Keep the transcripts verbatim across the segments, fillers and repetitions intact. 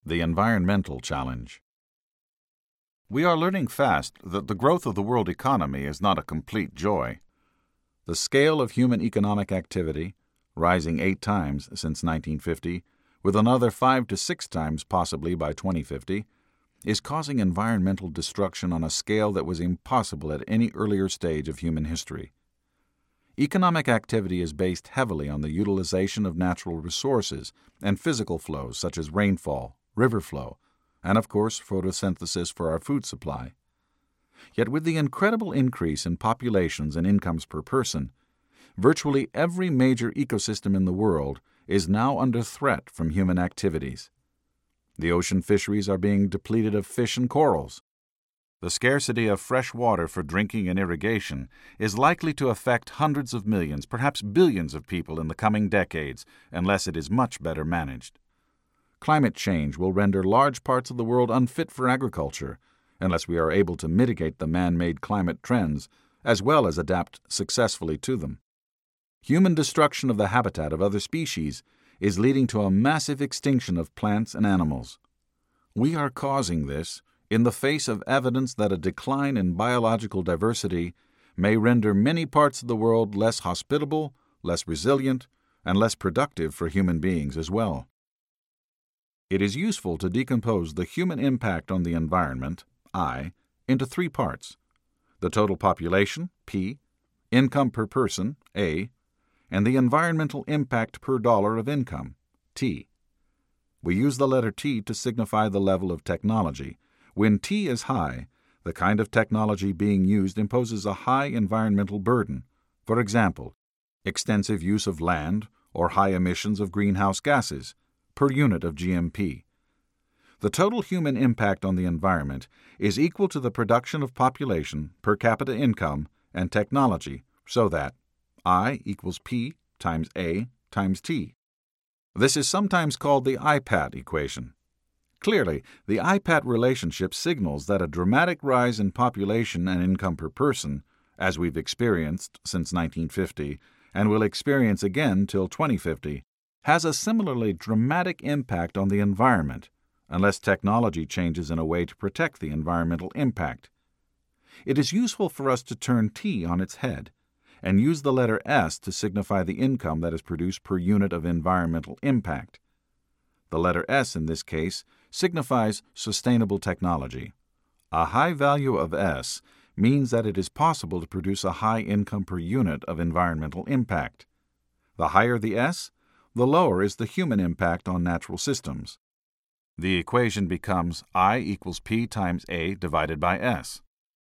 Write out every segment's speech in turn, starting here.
The Environmental Challenge. We are learning fast that the growth of the world economy is not a complete joy. The scale of human economic activity, rising eight times since nineteen fifty, with another five to six times possibly by twenty fifty, is causing environmental destruction on a scale that was impossible at any earlier stage of human history. Economic activity is based heavily on the utilization of natural resources and physical flows such as rainfall, river flow, and of course photosynthesis for our food supply. Yet with the incredible increase in populations and incomes per person, virtually every major ecosystem in the world is now under threat from human activities. The ocean fisheries are being depleted of fish and corals. The scarcity of fresh water for drinking and irrigation is likely to affect hundreds of millions, perhaps billions of people in the coming decades unless it is much better managed. Climate change will render large parts of the world unfit for agriculture unless we are able to mitigate the man-made climate trends as well as adapt successfully to them. Human destruction of the habitat of other species is leading to a massive extinction of plants and animals. We are causing this in the face of evidence that a decline in biological diversity may render many parts of the world less hospitable, less resilient, and less productive for human beings as well. It is useful to decompose the human impact on the environment, I, into three parts: the total population, P, income per person, A, and the environmental impact per dollar of income, T. We use the letter T to signify the level of technology. When T is high, the kind of technology being used imposes a high environmental burden, for example, extensive use of land or high emissions of greenhouse gases, per unit of G M P. The total human impact on the environment is equal to the production of population, per capita income, and technology, so that I equals P times A times T. This is sometimes called the I PAT equation. Clearly, the I PAT relationship signals that a dramatic rise in population and income per person, as we've experienced since nineteen fifty and will experience again till twenty fifty, has a similarly dramatic impact on the environment, unless technology changes in a way to protect the environmental impact. It is useful for us to turn T on its head and use the letter S to signify the income that is produced per unit of environmental impact. The letter S in this case signifies sustainable technology. A high value of S means that it is possible to produce a high income per unit of environmental impact. The higher the S, the lower is the human impact on natural systems. The equation becomes I equals P times A divided by S.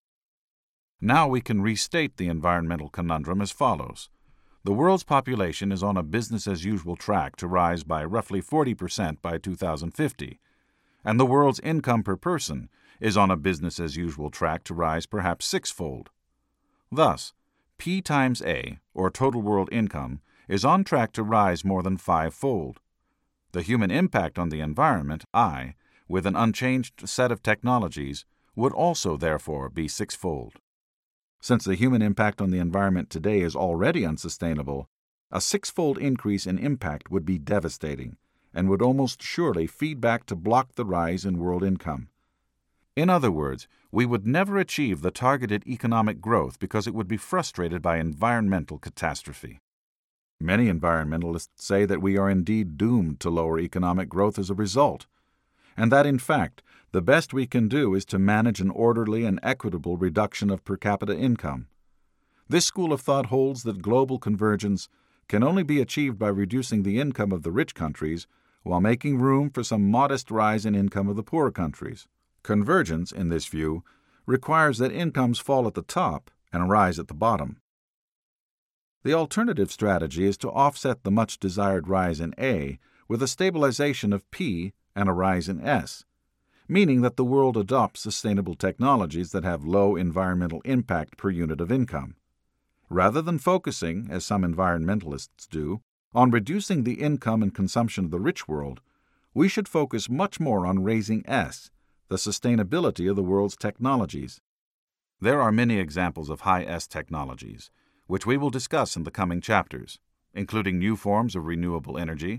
Now we can restate the environmental conundrum as follows. The world's population is on a business-as-usual track to rise by roughly forty percent by two thousand fifty, and the world's income per person is on a business-as-usual track to rise perhaps sixfold. Thus, P times A, or total world income, is on track to rise more than fivefold. The human impact on the environment, I, with an unchanged set of technologies, would also therefore be sixfold. Since the human impact on the environment today is already unsustainable, a sixfold increase in impact would be devastating and would almost surely feed back to block the rise in world income. In other words, we would never achieve the targeted economic growth because it would be frustrated by environmental catastrophe. Many environmentalists say that we are indeed doomed to lower economic growth as a result, and that, in fact, the best we can do is to manage an orderly and equitable reduction of per capita income. This school of thought holds that global convergence can only be achieved by reducing the income of the rich countries while making room for some modest rise in income of the poor countries. Convergence, in this view, requires that incomes fall at the top and rise at the bottom. The alternative strategy is to offset the much-desired rise in A with a stabilization of P and a rise in S, meaning that the world adopts sustainable technologies that have low environmental impact per unit of income. Rather than focusing, as some environmentalists do, on reducing the income and consumption of the rich world, we should focus much more on raising S, the sustainability of the world's technologies. There are many examples of high S technologies, which we will discuss in the coming chapters, including new forms of renewable energy,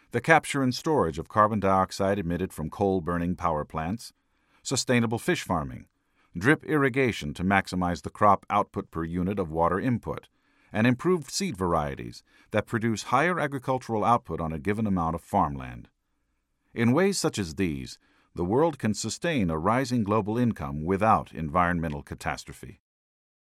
the capture and storage of carbon dioxide emitted from coal-burning power plants, sustainable fish farming, drip irrigation to maximize the crop output per unit of water input, and improved seed varieties that produce higher agricultural output on a given amount of farmland. In ways such as these, the world can sustain a rising global income without environmental catastrophe.